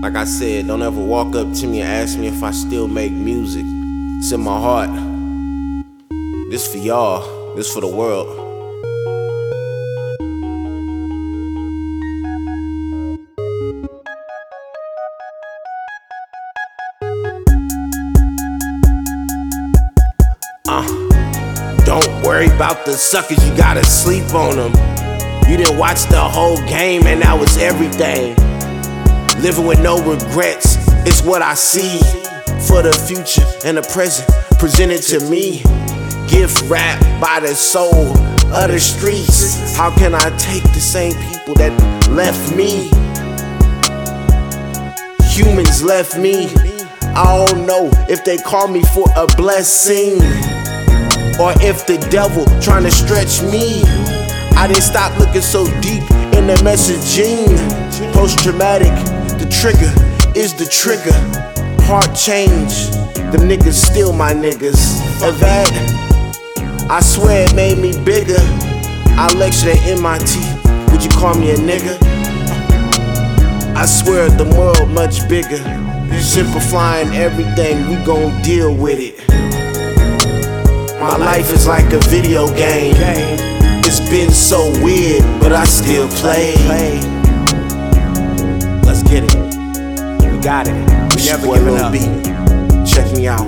Like I said, don't ever walk up to me and ask me if I still make music. It's in my heart. This for y'all, this for the world. Don't worry about the suckers, you gotta sleep on them. You didn't watch the whole game and that was everything. Living with no regrets is what I see. For the future and the present presented to me. Gift wrapped by the soul of the streets. How can I take the same people that left me? Humans left me. I don't know if they call me for a blessing, or if the devil trying to stretch me. I didn't stop looking so deep in the messaging. Post-traumatic, the trigger is the trigger. Heart change, them niggas still my niggas. And that, I swear it made me bigger. I lectured at MIT, would you call me a nigga? I swear the world much bigger. Simplifying everything, we gon' deal with it. My life is like a video game. It's been so weird, but I still play. Let's get it. We got it. We never giving up. Check me out.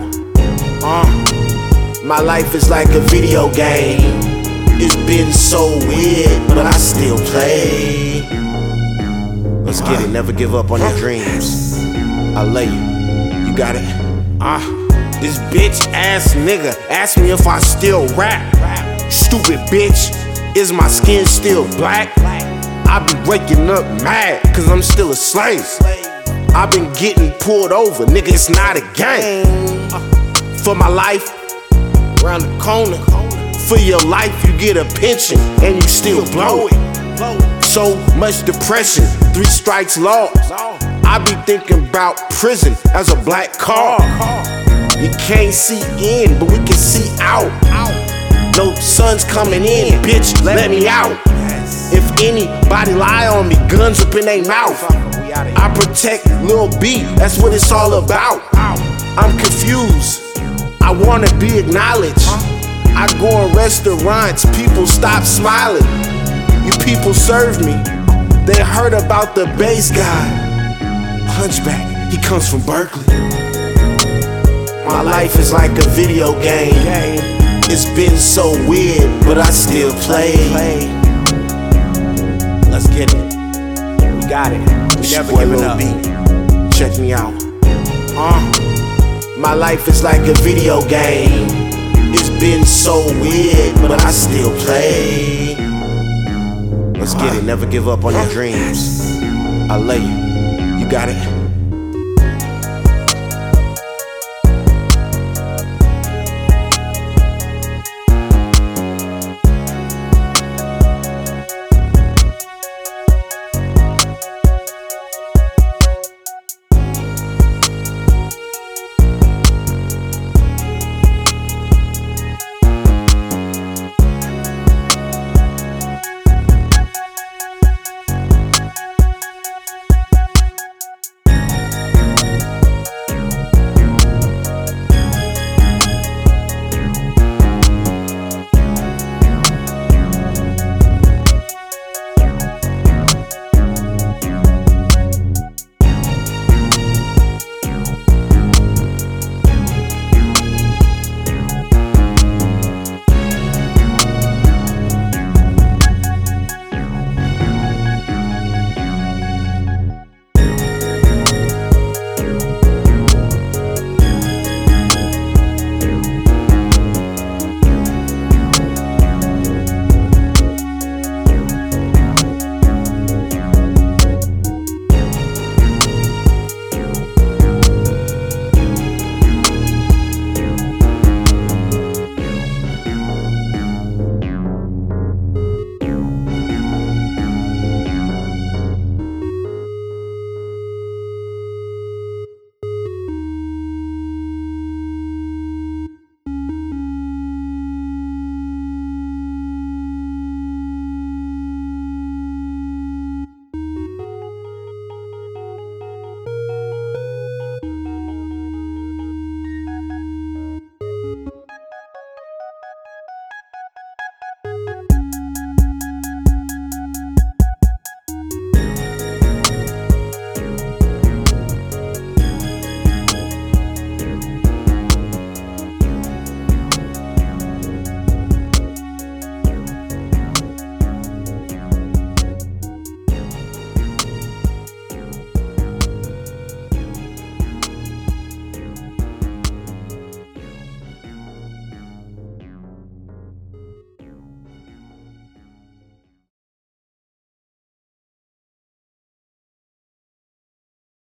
My life is like a video game. It's been so weird, but I still play. Let's get it. Never give up on your dreams. I lay you. You got it. This bitch ass nigga asked me if I still rap. Stupid bitch, is my skin still black? I be waking up mad, cause I'm still a slave. I been getting pulled over, nigga, it's not a game. For my life, around the corner. For your life, you get a pension, and you still blow it. So much depression, 3 strikes law. I be thinking about prison as a black car. You can't see in, but we can see out. No sun's coming in, bitch, let me out. If anybody lie on me, guns up in their mouth. I protect Lil B, that's what it's all about. I'm confused, I wanna be acknowledged. I go in restaurants, people stop smiling. You people serve me, they heard about the bass guy. Hunchback, he comes from Berkeley. My life is like a video game. It's been so weird, but I still play. Let's get it. We got it. We never giving up. Check me out. My life is like a video game. It's been so weird, but I still play. Let's get it. Never give up on your dreams. I lay you. You got it.